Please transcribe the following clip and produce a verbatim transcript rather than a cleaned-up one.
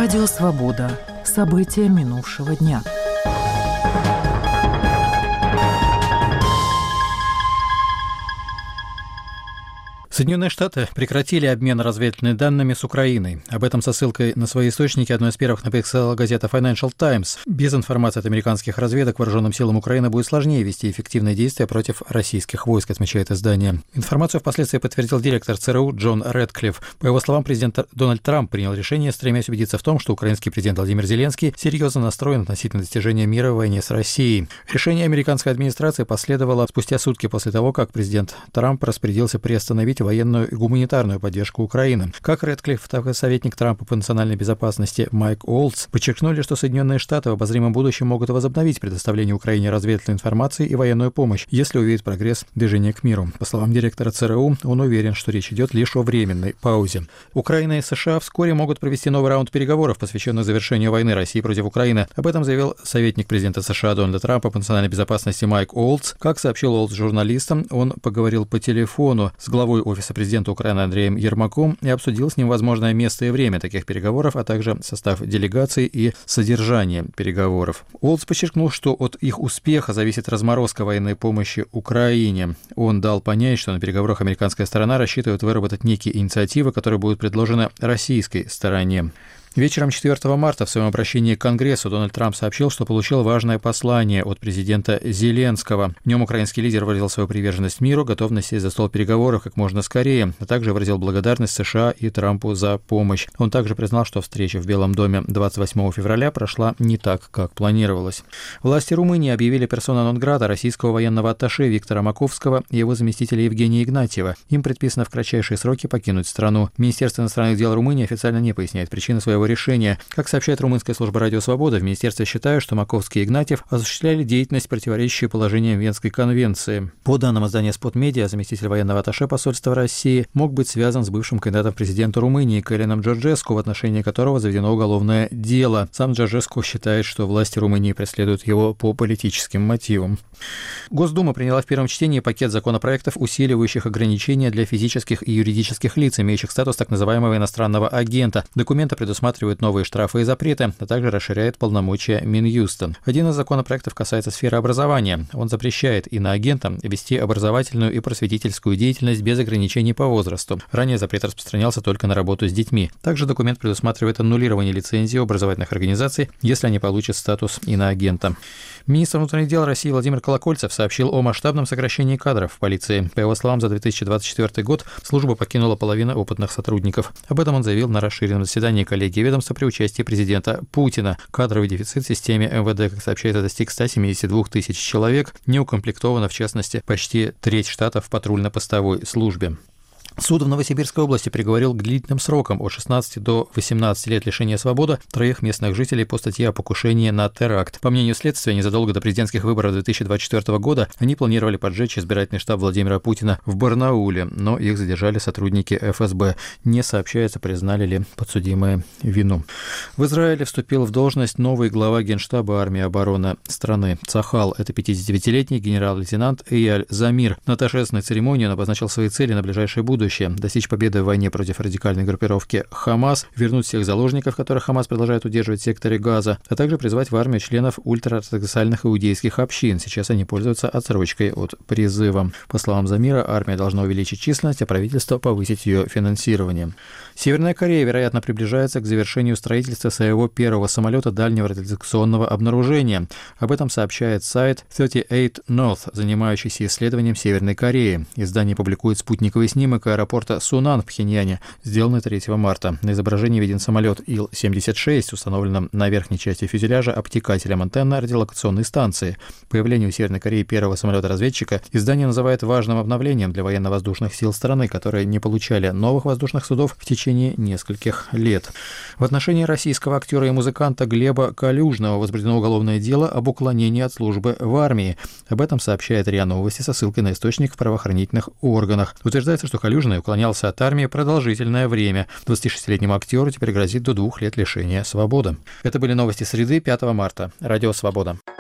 Радио «Свобода». События минувшего дня. Соединенные Штаты прекратили обмен разведывательными данными с Украиной. Об этом со ссылкой на свои источники одной из первых написала газета Financial Times. Без информации от американских разведок вооруженным силам Украины будет сложнее вести эффективные действия против российских войск, отмечает издание. Информацию впоследствии подтвердил директор ЦРУ Джон Рэдклифф. По его словам, президент Дональд Трамп принял решение, стремясь убедиться в том, что украинский президент Владимир Зеленский серьезно настроен относительно достижения мира в войне с Россией. Решение американской администрации последовало спустя сутки после того, как президент Трамп распорядился приостановить военную и гуманитарную поддержку Украины. Как Рэдклифф, так и советник Трампа по национальной безопасности Майк Уолтс подчеркнули, что Соединенные Штаты в обозримом будущем могут возобновить предоставление Украине разведывательной информации и военную помощь, если увидят прогресс движения к миру. По словам директора ЦРУ, он уверен, что речь идет лишь о временной паузе. Украина и США вскоре могут провести новый раунд переговоров, посвященный завершению войны России против Украины. Об этом заявил советник президента США Дональда Трампа по национальной безопасности Майк Уолтс. Как сообщил Уолтс журналистам, он поговорил по телефону с главой офиса президента Украины Андреем Ермаком и обсудил с ним возможное место и время таких переговоров, а также состав делегаций и содержание переговоров. Уолтс подчеркнул, что от их успеха зависит разморозка военной помощи Украине. Он дал понять, что на переговорах американская сторона рассчитывает выработать некие инициативы, которые будут предложены российской стороне. Вечером четвёртого марта в своем обращении к Конгрессу Дональд Трамп сообщил, что получил важное послание от президента Зеленского. В нем украинский лидер выразил свою приверженность миру, готовность сесть за стол переговоров как можно скорее, а также выразил благодарность США и Трампу за помощь. Он также признал, что встреча в Белом доме двадцать восьмого февраля прошла не так, как планировалось. Власти Румынии объявили персона нон-грата российского военного атташе Виктора Маковского и его заместителя Евгения Игнатьева. Им предписано в кратчайшие сроки покинуть страну. Министерство иностранных дел Румынии официально не поясняет причины своего решения. Как сообщает румынская служба «Радио Свобода», в министерстве считают, что Маковский и Игнатьев осуществляли деятельность, противоречащую положениям Венской конвенции. По данным издания «Спотмедиа», заместитель военного атташе посольства России мог быть связан с бывшим кандидатом в президенты Румынии Калином Джорджеску, в отношении которого заведено уголовное дело. Сам Джорджеску считает, что власти Румынии преследуют его по политическим мотивам. Госдума приняла в первом чтении пакет законопроектов, усиливающих ограничения для физических и юридических лиц, имеющих статус так называемого иностранного агента. Документы предусматривают новые штрафы и запреты, а также расширяет полномочия Минюста. Один из законопроектов касается сферы образования. Он запрещает иноагентам вести образовательную и просветительскую деятельность без ограничений по возрасту. Ранее запрет распространялся только на работу с детьми. Также документ предусматривает аннулирование лицензии образовательных организаций, если они получат статус иноагента. Министр внутренних дел России Владимир Колокольцев сообщил о масштабном сокращении кадров в полиции. По его словам, за две тысячи двадцать четвёртый год службу покинула половина опытных сотрудников. Об этом он заявил на расширенном заседании коллегии ведомства при участии президента Путина. Кадровый дефицит в системе эм вэ дэ, как сообщается, достиг ста семидесяти двух тысяч человек, не укомплектовано, в частности, почти треть штатов в патрульно-постовой службе. Суд в Новосибирской области приговорил к длительным срокам от шестнадцати до восемнадцати лет лишения свободы троих местных жителей по статье о покушении на теракт. По мнению следствия, незадолго до президентских выборов две тысячи двадцать четвёртого года они планировали поджечь избирательный штаб Владимира Путина в Барнауле, но их задержали сотрудники эф эс бэ. Не сообщается, признали ли подсудимые вину. В Израиле вступил в должность новый глава Генштаба армии обороны страны Цахал. Это пятидесятипятилетний генерал-лейтенант Эйяль Замир. На торжественной церемонии он обозначил свои цели на ближайшее будущее. Достичь победы в войне против радикальной группировки Хамас, вернуть всех заложников, которых Хамас продолжает удерживать в секторе Газа, а также призвать в армию членов ультраортодоксальных иудейских общин. Сейчас они пользуются отсрочкой от призыва. По словам Замира, армия должна увеличить численность, а правительство повысить ее финансирование. Северная Корея, вероятно, приближается к завершению строительства своего первого самолета дальнего радиолокационного обнаружения. Об этом сообщает сайт тридцать восемь North, занимающийся исследованием Северной Кореи. Издание публикует спутниковый снимок аэропорта Сунан в Пхеньяне, сделанный третьего марта. На изображении виден самолет Ил семьдесят шесть, установленным на верхней части фюзеляжа обтекателем антенны радиолокационной станции. Появление у Северной Кореи первого самолета-разведчика издание называет важным обновлением для военно-воздушных сил страны, которые не получали новых воздушных судов в течение нескольких лет. В отношении российского актера и музыканта Глеба Калюжного возбуждено уголовное дело об уклонении от службы в армии. Об этом сообщает РИА Новости со ссылкой на источник в правоохранительных органах. Утверждается, что Калюжный уклонялся от армии продолжительное время. двадцатишестилетнему актеру теперь грозит до двух лет лишения свободы. Это были новости среды, пятого марта. Радио «Свобода».